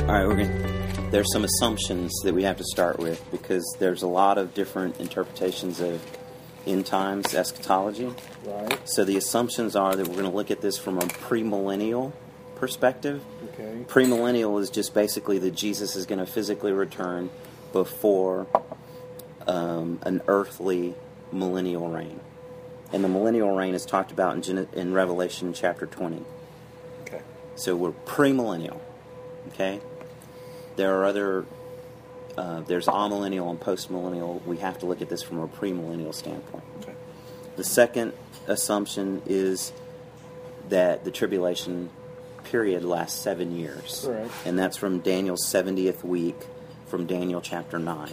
All right, there's some assumptions that we have to start with because there's a lot of different interpretations of end times eschatology. Right. So the assumptions are that we're going to look at this from a premillennial perspective. Okay. Premillennial is just basically that Jesus is going to physically return before an earthly millennial reign. And the millennial reign is talked about in Revelation chapter 20. Okay. So we're premillennial. Okay? There are there's amillennial and postmillennial. We have to look at this from a premillennial standpoint. Okay. The second assumption is that the tribulation period lasts 7 years. Correct. And that's from Daniel's 70th week, from Daniel chapter 9.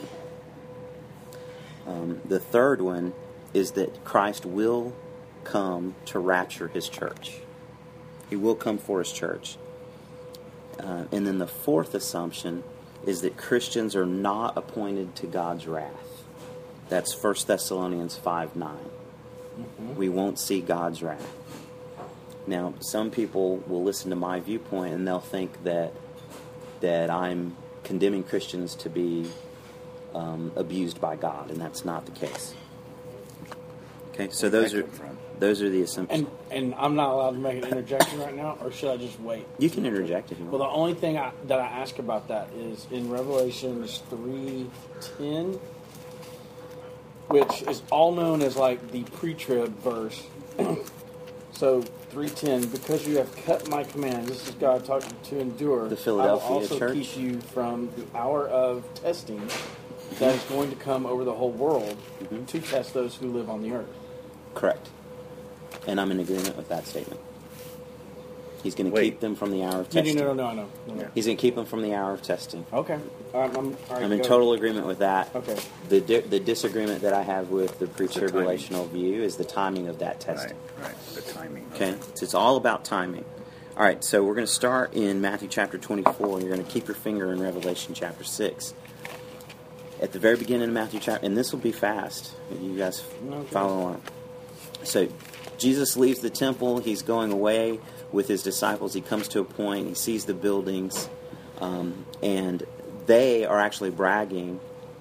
The third one is that Christ will come to rapture his church. He will come for his church. And then the fourth assumption is that Christians are not appointed to God's wrath. That's 1 Thessalonians 5:9. Mm-hmm. We won't see God's wrath. Now, some people will listen to my viewpoint and they'll think that I'm condemning Christians to be abused by God, and that's not the case. Okay, so those are the assumptions. And I'm not allowed to make an interjection right now, or should I just wait? You can interject if you want. Well, the only thing that I ask about that is in Revelations 3:10, which is all known as like the pre-trib verse. So 3:10, because you have kept my commands, this is God talking to endure. The Philadelphia I will also church. keep you from the hour of testing that is going to come over the whole world to test those who live on the earth. Correct. And I'm in agreement with that statement. He's going to keep them from the hour of testing. No. He's going to keep them from the hour of testing. Okay. I'm in total agreement with that. Okay. The disagreement that I have with the pre-tribulational view is the timing of that testing. Right. The timing. Okay. So it's all about timing. All right. So we're going to start in Matthew chapter 24. You're going to keep your finger in Revelation chapter 6. At the very beginning of Matthew chapter, and this will be fast. You guys follow along. So Jesus leaves the temple. He's going away with his disciples. He comes to a point. He sees the buildings, and they are actually bragging.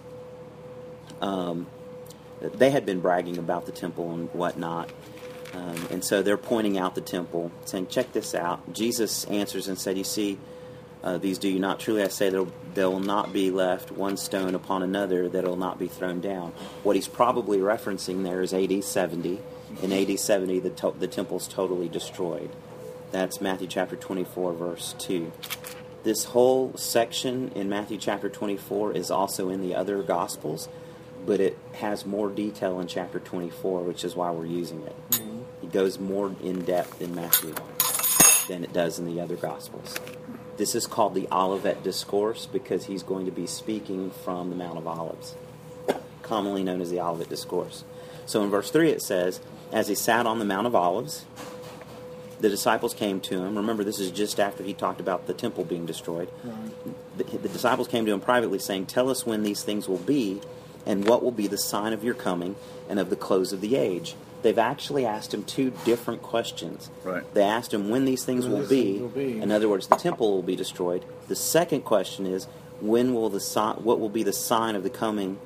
They had been bragging about the temple and whatnot, and so they're pointing out the temple, saying, "Check this out." Jesus answers and said, "You see, these do you not? Truly I say, there will not be left one stone upon another that will not be thrown down." What he's probably referencing there is AD 70. In AD 70, the temple's totally destroyed. That's Matthew chapter 24, verse 2. This whole section in Matthew chapter 24 is also in the other Gospels, but it has more detail in chapter 24, which is why we're using it. Mm-hmm. It goes more in depth in Matthew than it does in the other Gospels. This is called the Olivet Discourse because he's going to be speaking from the Mount of Olives, commonly known as the Olivet Discourse. So in verse 3 it says, "As he sat on the Mount of Olives, the disciples came to him." Remember, this is just after he talked about the temple being destroyed. Right. The disciples came to him privately saying, "Tell us when these things will be, and what will be the sign of your coming and of the close of the age." They've actually asked him two different questions. Right. They asked him when these things will be. In other words, the temple will be destroyed. The second question is, what will be the sign of the coming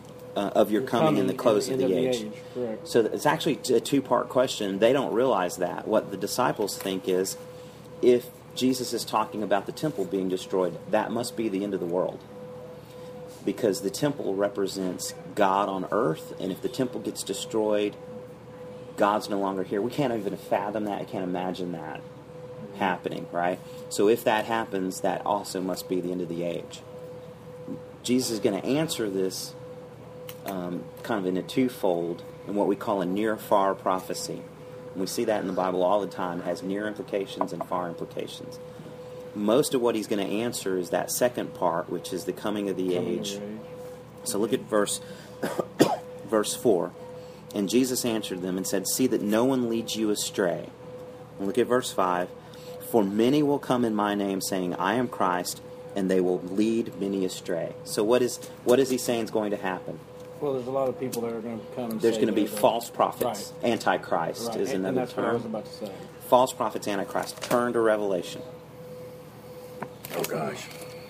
of your coming and the close of the age? Correct. So it's actually a two-part question. They don't realize that. What the disciples think is, if Jesus is talking about the temple being destroyed, that must be the end of the world. Because the temple represents God on earth, and if the temple gets destroyed, God's no longer here. We can't even fathom that. I can't imagine that happening, right? So if that happens, that also must be the end of the age. Jesus is going to answer this kind of in a twofold, in what we call a near-far prophecy. And we see that in the Bible all the time. It has near implications and far implications. Most of what he's going to answer is that second part, which is the coming of the age. So look at verse 4. "And Jesus answered them and said, See that no one leads you astray." And look at verse 5. "For many will come in my name, saying, I am Christ, and they will lead many astray." So what is he saying is going to happen? Well, there's a lot of people that are going to come and There's say going to be that, false prophets. Right. Antichrist Right. is And another that's what I was term. about to say. False prophets, Antichrist. Turn to Revelation. Oh, gosh.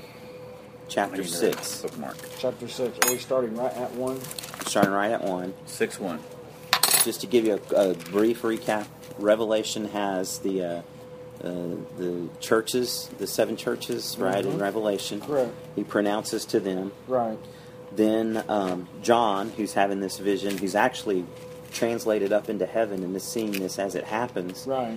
chapter 6. Bookmark. Chapter 6. Are we starting right at 1? Starting right at 1. 6:1. Just to give you a brief recap, Revelation has the churches, the 7 churches, right, in Revelation. Correct. He pronounces to them. Right. Then John, who's having this vision, who's actually translated up into heaven and is seeing this as it happens, Right.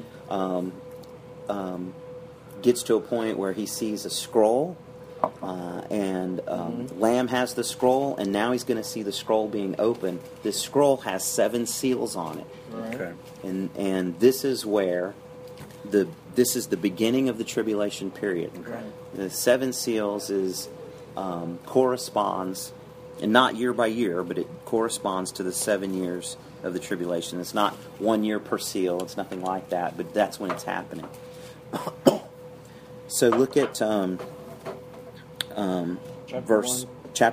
Gets to a point where he sees a scroll, and Lamb has the scroll, and now he's going to see the scroll being opened. This scroll has 7 seals on it, Right. Okay. and this is where this is the beginning of the tribulation period. Right. The 7 seals corresponds, and not year by year, but it corresponds to the 7 years of the tribulation. It's not 1 year per seal. It's nothing like that, but that's when it's happening. So look at verse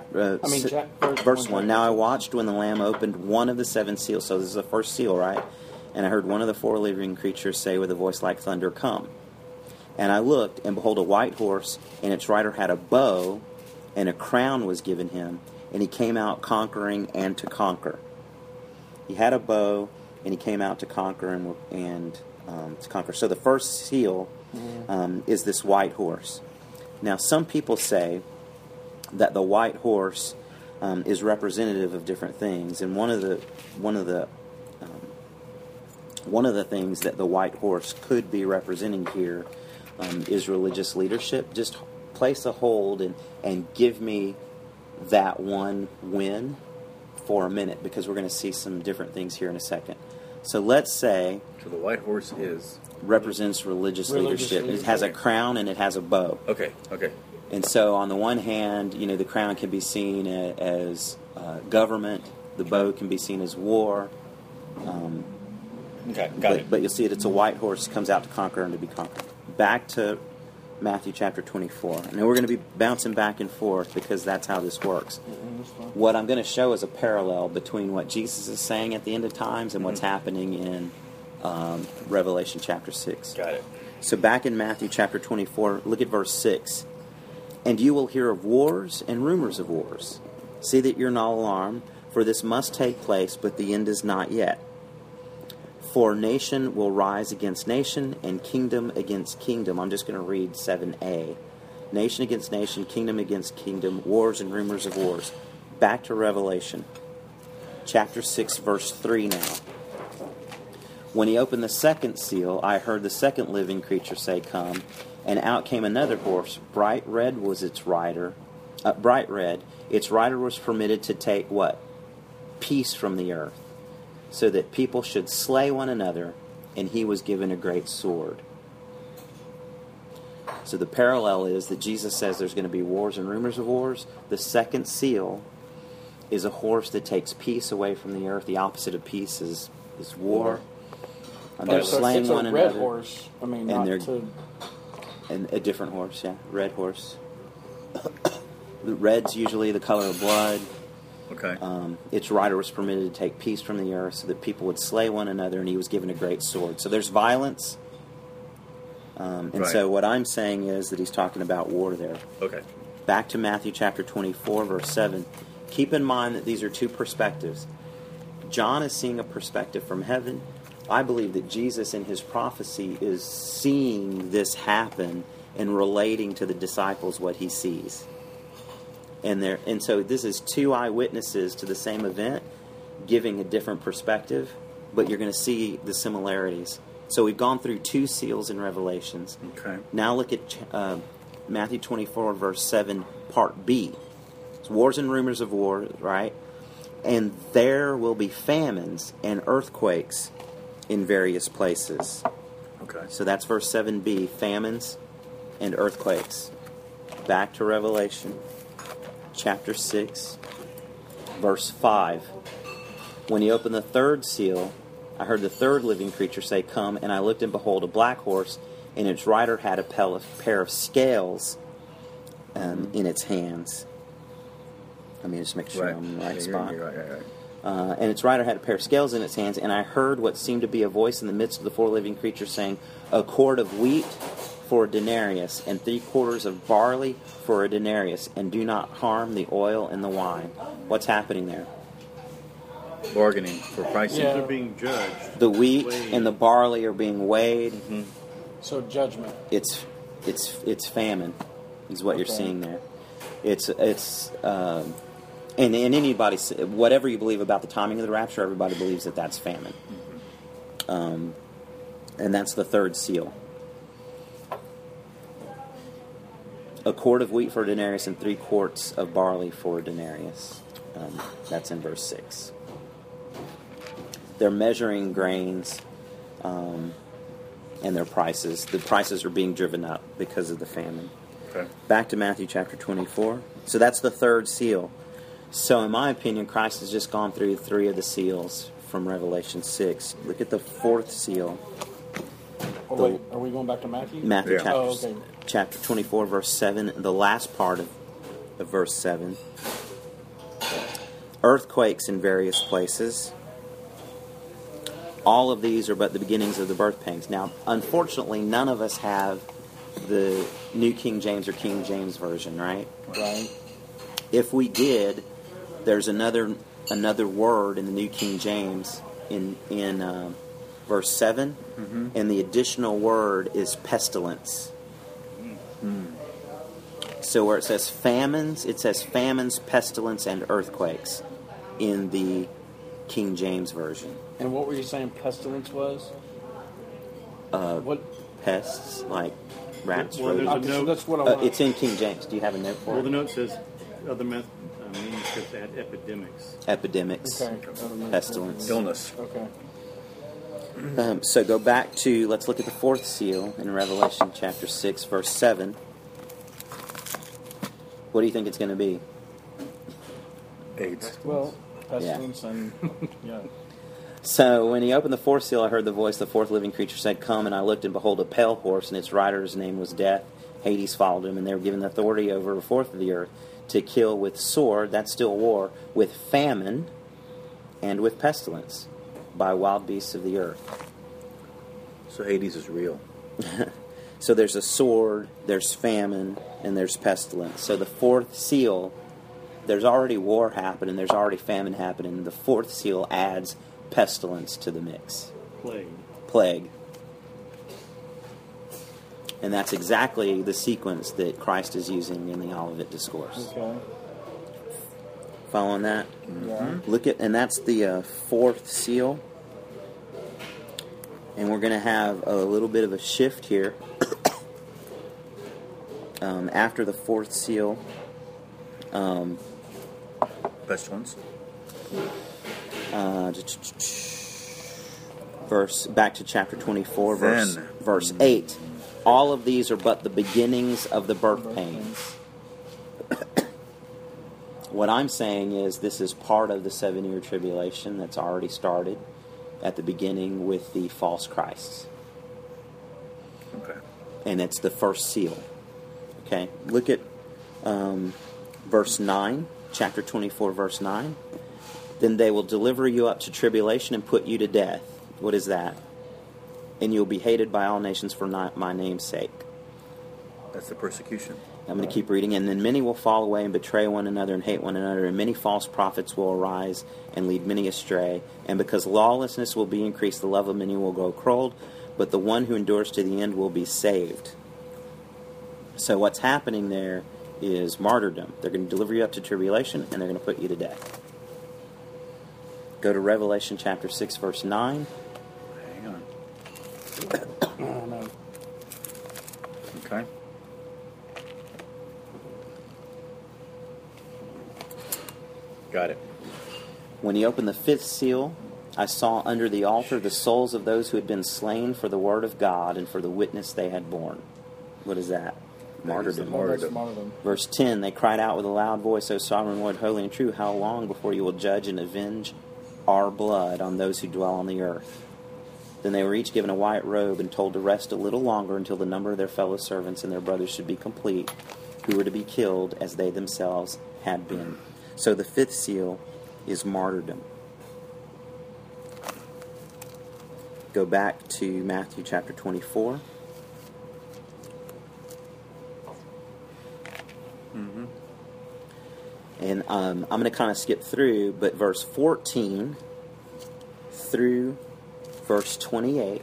1. Now I watched when the Lamb opened one of the 7 seals. So this is the first seal, right? And I heard one of the 4 living creatures say with a voice like thunder, "Come." And I looked, and behold, a white horse, and its rider had a bow, and a crown was given him, and he came out conquering and to conquer. He had a bow, and he came out to conquer and to conquer. So the first seal is this white horse. Now, some people say that the white horse is representative of different things, and one of the things that the white horse could be representing here is religious leadership. Just place a hold and give me that one win for a minute, because we're going to see some different things here in a second. So let's say... So the white horse represents religious leadership. It has a crown and it has a bow. Okay. And so on the one hand, the crown can be seen as government. The bow can be seen as war. Okay, got it. But you'll see it's a white horse comes out to conquer and to be conquered. Back to Matthew chapter 24. And we're going to be bouncing back and forth because that's how this works. What I'm going to show is a parallel between what Jesus is saying at the end of times and what's happening in Revelation chapter 6. Got it. So back in Matthew chapter 24, look at verse 6. And you will hear of wars and rumors of wars. See that you're not alarmed, for this must take place, but the end is not yet. For nation will rise against nation, and kingdom against kingdom. I'm just going to read 7a. Nation against nation, kingdom against kingdom, wars and rumors of wars. Back to Revelation. Chapter 6, verse 3 now. When he opened the second seal, I heard the second living creature say, "Come." And out came another horse. Bright red was its rider. Bright red. Its rider was permitted to take what? Peace from the earth, so that people should slay one another, and he was given a great sword. So the parallel is that Jesus says there's going to be wars and rumors of wars. The second seal is a horse that takes peace away from the earth. The opposite of peace is war. And they're slaying one another. It's a red horse. I mean, And a different horse, yeah. Red horse. The red's usually the color of blood. Okay. Its rider was permitted to take peace from the earth so that people would slay one another, and he was given a great sword. So there's violence. And so what I'm saying is that he's talking about war there. Okay. Back to Matthew chapter 24, verse 7. Keep in mind that these are two perspectives. John is seeing a perspective from heaven. I believe that Jesus in his prophecy is seeing this happen and relating to the disciples what he sees. And so this is two eyewitnesses to the same event giving a different perspective, but you're going to see the similarities. So we've gone through 2 seals in Revelations. Okay. Now look at Matthew 24, verse 7, part B. It's wars and rumors of war, right? And there will be famines and earthquakes in various places. Okay. So that's verse 7b, famines and earthquakes. Back to Revelation chapter 6, verse 5. When he opened the third seal, I heard the third living creature say, "Come," and I looked, and behold, a black horse, and its rider had a pair of scales in its hands. Let me just make sure I'm in the right spot. Right. And its rider had a pair of scales in its hands, and I heard what seemed to be a voice in the midst of the 4 living creatures saying, "A quart of wheat for a denarius, and 3 quarters of barley for a denarius, and do not harm the oil and the wine. What's happening there? Bargaining for pricing. Yeah. They're being judged. The wheat Weighed. and the barley are being weighed. So judgment. It's famine, is what you're Okay. seeing there. And anybody, whatever you believe about the timing of the rapture, everybody believes that that's famine. And that's the 3rd seal. A quart of wheat for a denarius and 3 quarts of barley for a denarius. That's in verse 6. They're measuring grains and their prices. The prices are being driven up because of the famine. Okay. Back to Matthew chapter 24. So that's the 3rd seal. So in my opinion, Christ has just gone through 3 of the seals from Revelation 6. Look at the 4th seal. Oh, wait, are we going back to Matthew? Matthew Yeah. chapter 24, verse 7, the last part of verse 7. Earthquakes in various places. All of these are but the beginnings of the birth pangs. Now, unfortunately, none of us have the New King James or King James Version, right? Right. If we did, there's another word in the New King James in verse 7, and the additional word is pestilence. So where it says famines, pestilence, and earthquakes in the King James Version. And what were you saying pestilence was? What? Pests, like rats. Well, there's a rodents. note. That's what I want. It's in King James. Do you have a note for Well, the it? note says other manuscripts add epidemics. Epidemics, Okay. pestilence. Illness. Okay. So go back to, let's look at the 4th seal in Revelation chapter 6, verse 7. What do you think it's going to be? AIDS. Well, pestilence and yeah. So when he opened the 4th seal, I heard the voice of the 4th living creature said, "Come," and I looked, and behold, a pale horse, and its rider's name was Death. Hades followed him, and they were given authority over a fourth of the earth to kill with sword, that's still war, with famine, and with pestilence, by wild beasts of the earth. So Hades is real. So there's a sword, there's famine, and there's pestilence. So the 4th seal, there's already war happening, there's already famine happening. The 4th seal adds pestilence to the mix. Plague. And that's exactly the sequence that Christ is using in the Olivet Discourse. Okay. Following that? Yeah. Look at, and that's the 4th seal. And we're going to have a little bit of a shift here. After the 4th seal, Pestilence. back to chapter 24, Then. verse 8. All of these are but the beginnings of the birth pains. What I'm saying is this is part of the 7-year tribulation that's already started at the beginning with the false Christs. Okay. And it's the 1st seal. Okay, look at verse 9, chapter 24, verse 9. Then they will deliver you up to tribulation and put you to death. What is that? And you'll be hated by all nations for my name's sake. That's the persecution. I'm going to keep reading. And then many will fall away and betray one another and hate one another, and many false prophets will arise and lead many astray. And because lawlessness will be increased, the love of many will grow cold, but the one who endures to the end will be saved. So what's happening there is martyrdom. They're going to deliver you up to tribulation, and they're going to put you to death. Go to Revelation chapter 6, verse 9. Hang on. Oh, no. Okay. Got it. When he opened the 5th seal, I saw under the altar the souls of those who had been slain for the word of God and for the witness they had borne. What is that? Martyrdom. Oh, that's martyrdom. Verse 10, they cried out with a loud voice, O sovereign Lord, holy and true, how long before you will judge and avenge our blood on those who dwell on the earth? Then they were each given a white robe and told to rest a little longer until the number of their fellow servants and their brothers should be complete, who were to be killed as they themselves had been. So the 5th seal is martyrdom. Go back to Matthew chapter 24. And I'm going to kind of skip through, but verse 14 through verse 28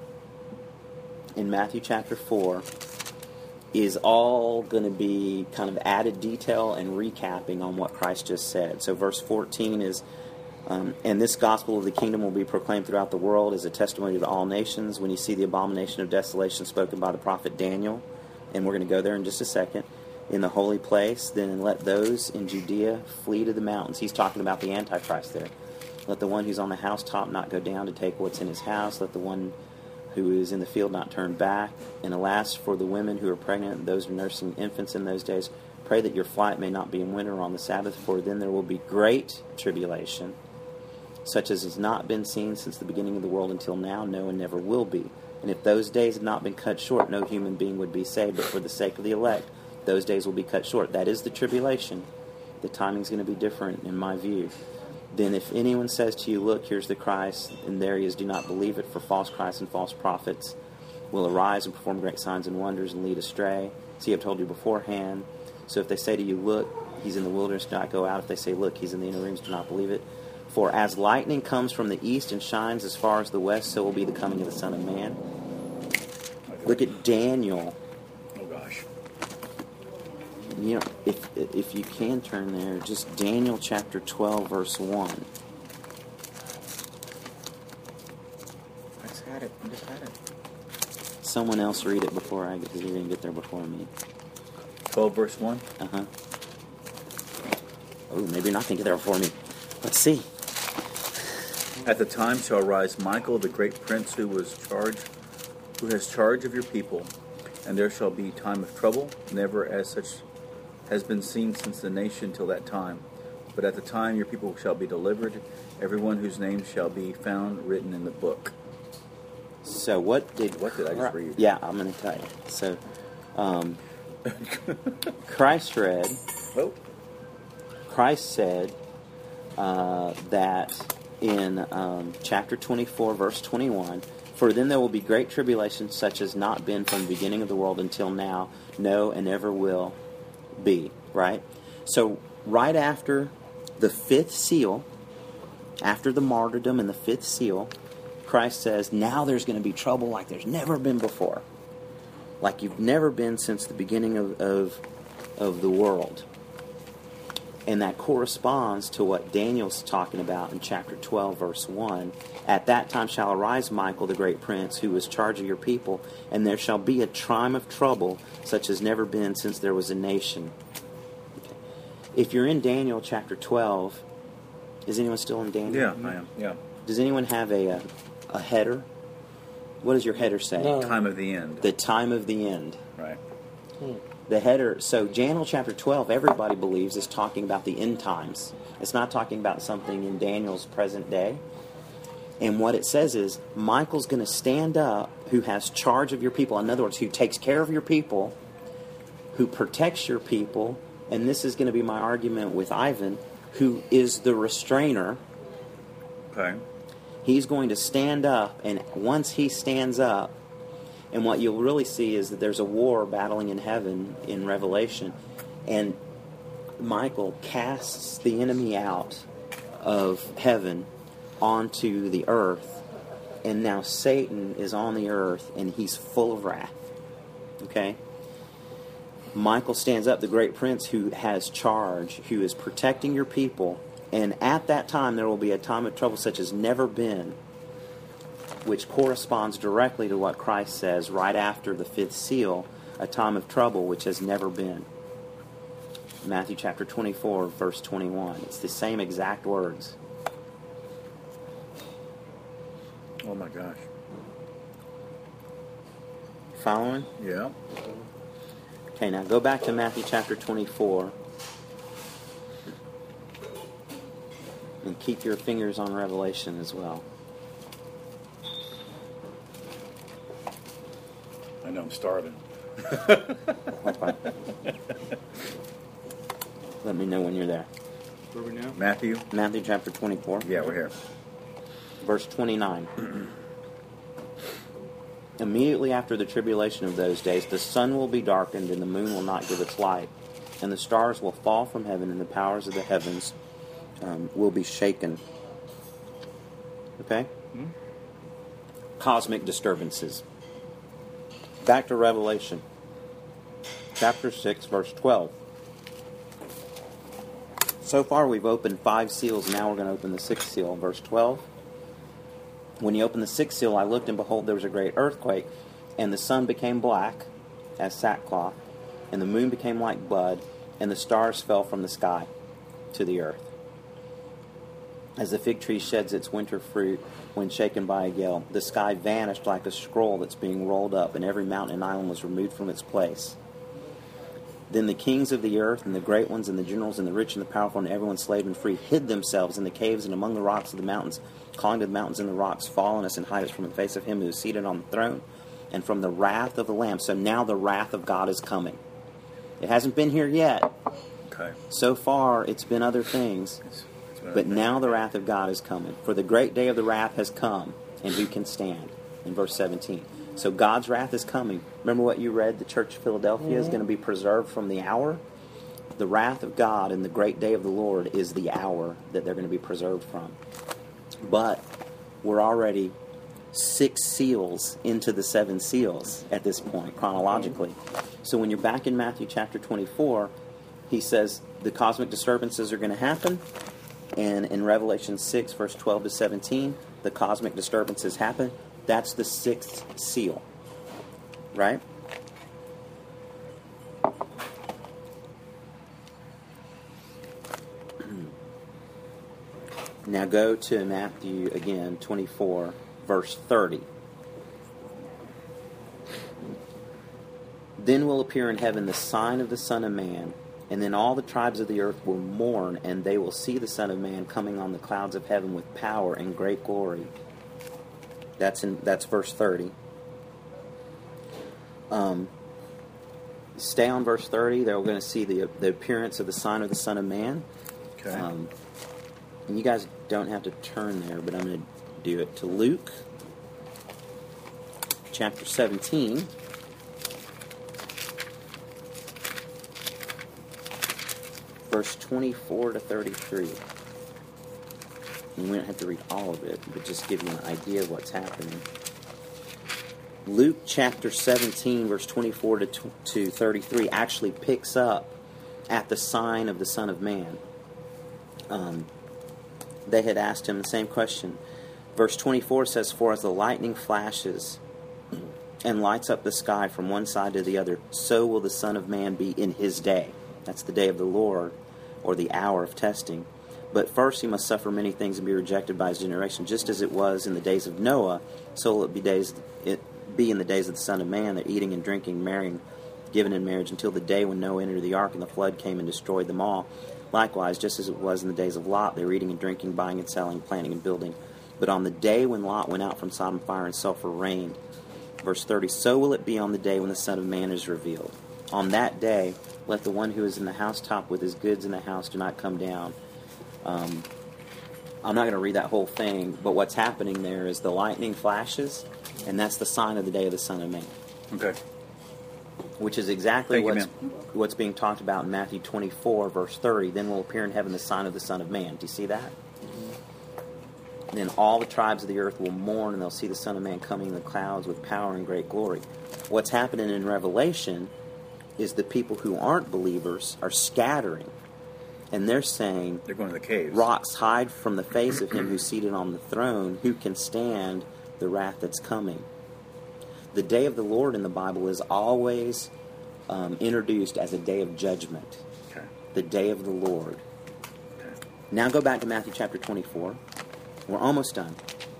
in Matthew chapter 4 is all going to be kind of added detail and recapping on what Christ just said. So verse 14 is, and this gospel of the kingdom will be proclaimed throughout the world as a testimony to all nations. When you see the abomination of desolation spoken by the prophet Daniel, and we're going to go there in just a second, in the holy place, then let those in Judea flee to the mountains. He's talking about the Antichrist there. Let the one who's on the housetop not go down to take what's in his house. Let the one who is in the field not turn back. And alas, for the women who are pregnant and those who are nursing infants in those days, pray that your flight may not be in winter or on the Sabbath, for then there will be great tribulation, such as has not been seen since the beginning of the world until now, no, and never will be. And if those days had not been cut short, no human being would be saved, but for the sake of the elect, those days will be cut short. That is the tribulation. The timing's going to be different in my view. Then if anyone says to you, look, here's the Christ, and there he is, do not believe it, for false Christs and false prophets will arise and perform great signs and wonders and lead astray. See, I've told you beforehand. So if they say to you, look, he's in the wilderness, do not go out. If they say, look, he's in the inner rooms, do not believe it. For as lightning comes from the east and shines as far as the west, so will be the coming of the Son of Man. Look at Daniel. Oh, gosh. You know, if you can turn there, just Daniel chapter 12, verse 1. I just had it. Someone else read it before I get, because you're going to get there before me. 12 verse 1. Uh-huh. Oh, maybe you're not going to get there before me. Let's see. At the time shall arise Michael, the great prince, who has charge of your people, and there shall be time of trouble, never as such has been seen since the nation till that time. But at the time your people shall be delivered, everyone whose name shall be found written in the book. So what did I just read? Yeah, I'm going to tell you. So, Christ read. Oh. Christ said that in chapter 24, verse 21, for then there will be great tribulation such as not been from the beginning of the world until now, no, and ever will be. Right? So, right after the fifth seal, after the martyrdom and the fifth seal, Christ says, now there's going to be trouble like there's never been before. Like you've never been since the beginning of the world. And that corresponds to what Daniel's talking about in chapter 12, verse 1. At that time shall arise Michael, the great prince, who is charge of your people, and there shall be a time of trouble such as never been since there was a nation. Okay. If you're in Daniel chapter 12, is anyone still in Daniel? Yeah, I am. Yeah. Does anyone have a header? What does your header say? No. Time of the end. The time of the end. Right. The header, so Daniel chapter 12, everybody believes, is talking about the end times. It's not talking about something in Daniel's present day. And what it says is, Michael's going to stand up, who has charge of your people. In other words, who takes care of your people, who protects your people. And this is going to be my argument with Ivan, who is the restrainer. Okay. He's going to stand up, and once he stands up, and what you'll really see is that there's a war battling in heaven in Revelation, and Michael casts the enemy out of heaven onto the earth, and now Satan is on the earth, and he's full of wrath. Okay? Michael stands up, the great prince who has charge, who is protecting your people, and at that time there will be a time of trouble such as never been, which corresponds directly to what Christ says right after the fifth seal, a time of trouble which has never been. Matthew chapter 24, verse 21. It's the same exact words. Oh my gosh. Following? Yeah. Okay, now go back to Matthew chapter 24. And keep your fingers on Revelation as well. I know I'm starving. Let me know when you're there. Where are we now? Matthew. Matthew chapter 24. Yeah, we're here. Verse 29. Immediately after the tribulation of those days, the sun will be darkened and the moon will not give its light. and the stars will fall from heaven, and the powers of the heavens will be shaken. Okay? Cosmic disturbances. Back to Revelation. Chapter 6, verse 12. So far we've opened 5 seals. Now we're going to open the 6th seal. Verse 12. When you open the 6th seal, I looked, and behold, there was a great earthquake, and the sun became black as sackcloth, and the moon became like blood, and the stars fell from the sky to the earth. As the fig tree sheds its winter fruit when shaken by a gale, the sky vanished like a scroll that's being rolled up, and every mountain and island was removed from its place. Then the kings of the earth, and the great ones, and the generals, and the rich, and the powerful, and everyone slave and free, hid themselves in the caves and among the rocks of the mountains, calling to the mountains and the rocks, fall on us and hide us from the face of him who is seated on the throne, and from the wrath of the Lamb. So now the wrath of God is coming. It hasn't been here yet. Okay. So far, it's been other things. But now the wrath of God is coming. For the great day of the wrath has come, and who can stand? In verse 17. So God's wrath is coming. Remember what you read? The church of Philadelphia is going to be preserved from the hour. The wrath of God and the great day of the Lord is the hour that they're going to be preserved from. But we're already 6 seals into the 7 seals at this point, chronologically. So when you're back in Matthew chapter 24, he says the cosmic disturbances are going to happen. And in Revelation 6, verse 12 to 17, the cosmic disturbances happen. That's the 6th seal. Right? Now go to Matthew again, 24, verse 30. Then will appear in heaven the sign of the Son of Man, and then all the tribes of the earth will mourn, and they will see the Son of Man coming on the clouds of heaven with power and great glory. That's verse 30. Stay on verse 30. They're going to see the appearance of the sign of the Son of Man. Okay. And you guys don't have to turn there, but I'm going to do it to Luke, chapter 17. Verse 24 to 33. And we don't have to read all of it, but just give you an idea of what's happening. Luke chapter 17, verse 24 to 33 actually picks up at the sign of the Son of Man. They had asked him the same question. Verse 24 says, "For as the lightning flashes and lights up the sky from one side to the other, so will the Son of Man be in his day." That's the day of the Lord, or the hour of testing. "But first he must suffer many things and be rejected by his generation. Just as it was in the days of Noah, so will it be in the days of the Son of Man. They're eating and drinking, marrying, given in marriage, until the day when Noah entered the ark, and the flood came and destroyed them all. Likewise, just as it was in the days of Lot, they were eating and drinking, buying and selling, planting and building. But on the day when Lot went out from Sodom, fire and sulfur rained." Verse 30, "So will it be on the day when the Son of Man is revealed. On that day, let the one who is in the housetop with his goods in the house do not come down." I'm not going to read that whole thing, but what's happening there is the lightning flashes, and that's the sign of the day of the Son of Man. Okay. Which is exactly Thank you, what's being talked about in Matthew 24, verse 30. "Then will appear in heaven the sign of the Son of Man." Do you see that? Mm-hmm. "Then all the tribes of the earth will mourn, and they'll see the Son of Man coming in the clouds with power and great glory." What's happening in Revelation is the people who aren't believers are scattering. And they're saying, They're going to the caves. "Rocks, hide from the face of him who's seated on the throne. Who can stand the wrath that's coming?" The day of the Lord in the Bible is always introduced as a day of judgment. Okay. The day of the Lord. Okay. Now go back to Matthew chapter 24. We're almost done.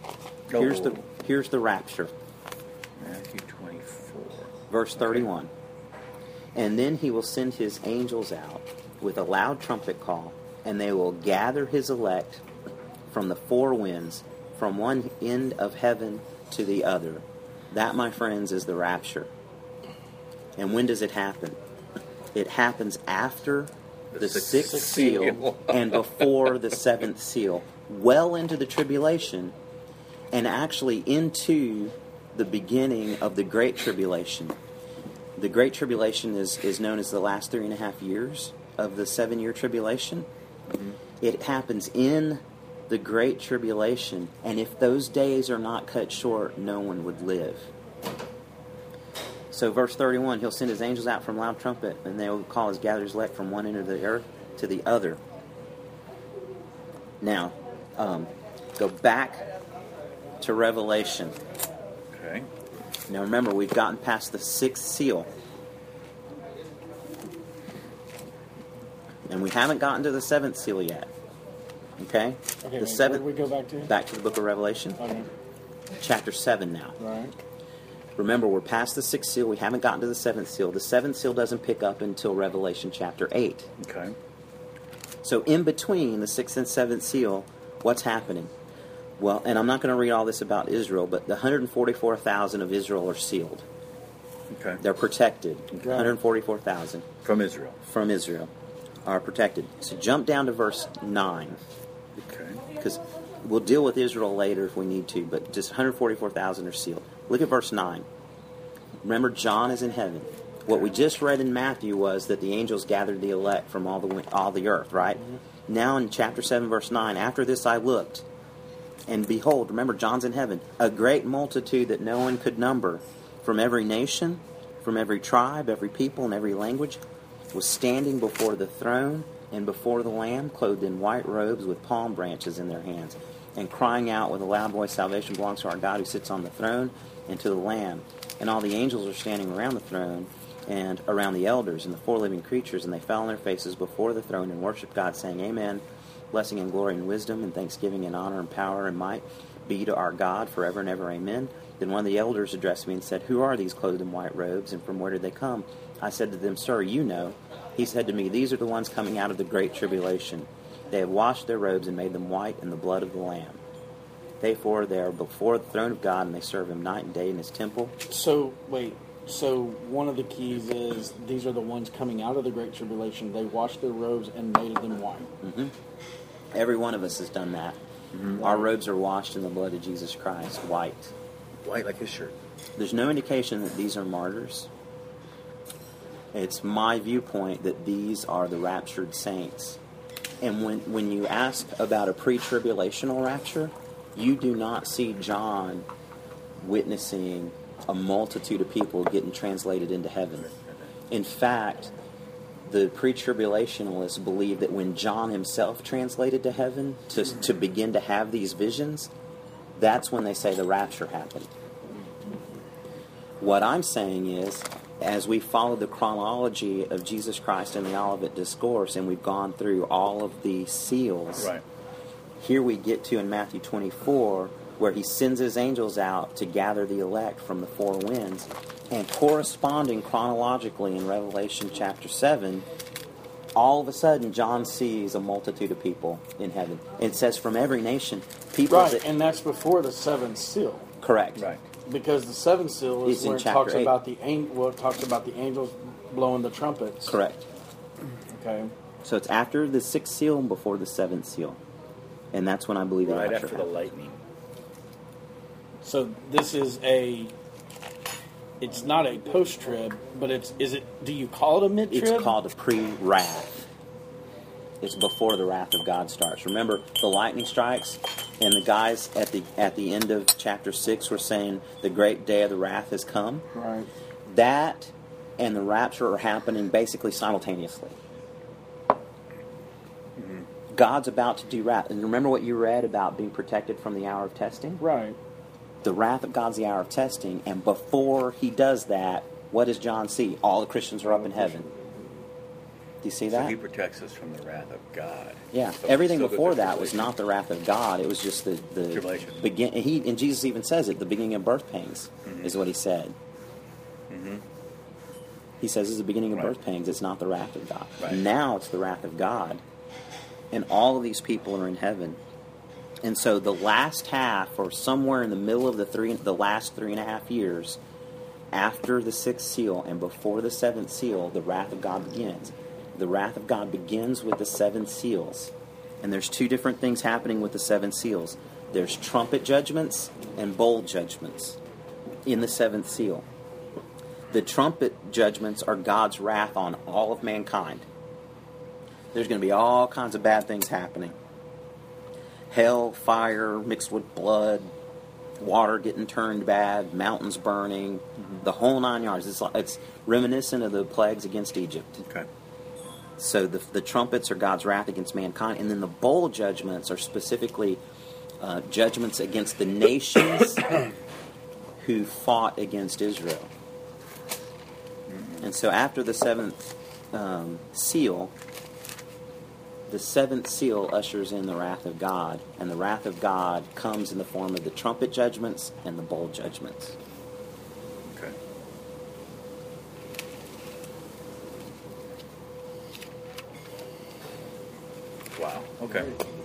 Here's the rapture. Matthew 24. Verse 31. "And then he will send his angels out with a loud trumpet call, and they will gather his elect from the four winds, from one end of heaven to the other." That, my friends, is the rapture. And when does it happen? It happens after the 6th seal and before the 7th seal. Well into the tribulation, and actually into the beginning of the Great Tribulation. The Great Tribulation is known as the last 3.5 years of the 7-year tribulation. Mm-hmm. It happens in the Great Tribulation, and if those days are not cut short, no one would live. So verse 31, he'll send his angels out from loud trumpet, and they will call his gatherers elect from one end of the earth to the other. Now, go back to Revelation. Okay. Now remember, we've gotten past the 6th seal. And we haven't gotten to the 7th seal yet. Okay? Okay, The wait, 7th, where did we go back to? back to the book of Revelation. Okay, Chapter 7 now. right. Remember, we're past the 6th seal. We haven't gotten to the 7th seal. The 7th seal doesn't pick up until Revelation chapter 8. Okay. So in between the 6th and 7th seal, what's happening? Well, and I'm not going to read all this about Israel, but the 144,000 of Israel are sealed. Okay. They're protected. Okay. 144,000 From Israel. from Israel are protected. So jump down to verse 9, Okay. because we'll deal with Israel later if we need to, but just 144,000 are sealed. Look at verse 9. Remember, John is in heaven. What we just read in Matthew was that the angels gathered the elect from all the earth, right? Mm-hmm. Now in chapter 7, verse 9, after this I looked, and behold, remember, John's in heaven, a great multitude that no one could number, from every nation, from every tribe, every people, and every language, was standing before the throne and before the Lamb, clothed in white robes with palm branches in their hands, and crying out with a loud voice, salvation belongs to our God who sits on the throne and to the Lamb. And all the angels are standing around the throne and around the elders and the 4 living creatures, and they fell on their faces before the throne and worshiped God, saying, Amen. Blessing and glory and wisdom and thanksgiving and honor and power and might be to our God forever and ever. Amen. Then one of the elders addressed me and said, Who are these clothed in white robes, and from where did they come? I said to them, Sir, you know. He said to me, These are the ones coming out of the great tribulation. They have washed their robes and made them white in the blood of the Lamb. Therefore they are before the throne of God, and they serve him night and day in his temple. So, wait. So, one of the keys is these are the ones coming out of the Great Tribulation. They washed their robes and made them white. Mm-hmm. Every one of us has done that. Mm-hmm. Our robes are washed in the blood of Jesus Christ, white. White like his shirt. There's no indication that these are martyrs. It's my viewpoint that these are the raptured saints. And when you ask about a pre-tribulational rapture, you do not see John witnessing a multitude of people getting translated into heaven. In fact, the pre-tribulationalists believe that when John himself translated to heaven to begin to have these visions, that's when they say the rapture happened. What I'm saying is, as we follow the chronology of Jesus Christ and the Olivet Discourse, and we've gone through all of the seals, Right. Here we get to in Matthew 24, where he sends his angels out to gather the elect from the 4 winds, and corresponding chronologically in Revelation chapter 7, all of a sudden John sees a multitude of people in heaven. It says from every nation, people Right, that... and that's before the 7th seal. Correct. Right. Because the 7th seal is It's in where it chapter talks 8. about it talks about the angels blowing the trumpets. Correct. Okay. So it's after the 6th seal and before the 7th seal. And that's when I believe the Right rapture after the happened. lightning. So this is it's not a post-trib, but do you call it a mid-trib? It's called a pre-wrath. It's before the wrath of God starts. Remember, the lightning strikes, and the guys at the end of chapter 6 were saying the great day of the wrath has come. Right. That and the rapture are happening basically simultaneously. Mm-hmm. God's about to do wrath. And remember what you read about being protected from the hour of testing? Right. The wrath of God's the hour of testing, and before he does that, what does John see? All the Christians are up in heaven. Do you see So that? he protects us from the wrath of God. Yeah, So everything still before goes to that was not the wrath of God. It was just the Tribulation. And Jesus even says it. The beginning of birth pains is what he said. Mm-hmm. He says it's the beginning of Right. birth pains. It's not the wrath of God. Right. Now it's the wrath of God, and all of these people are in heaven. And so the last half, or somewhere in the middle of the last 3.5 years, after the 6th seal and before the 7th seal, the wrath of God begins. The wrath of God begins with the 7 seals. And there's 2 different things happening with the 7 seals. There's trumpet judgments and bowl judgments in the 7th seal. The trumpet judgments are God's wrath on all of mankind. There's going to be all kinds of bad things happening. Hell, fire mixed with blood, water getting turned bad, mountains burning, the whole 9 yards. It's reminiscent of the plagues against Egypt. Okay. So the trumpets are God's wrath against mankind, and then the bowl judgments are specifically judgments against the nations who fought against Israel. And so after the seventh seal, the seventh seal ushers in the wrath of God, and the wrath of God comes in the form of the trumpet judgments and the bowl judgments. Okay. Wow. Okay.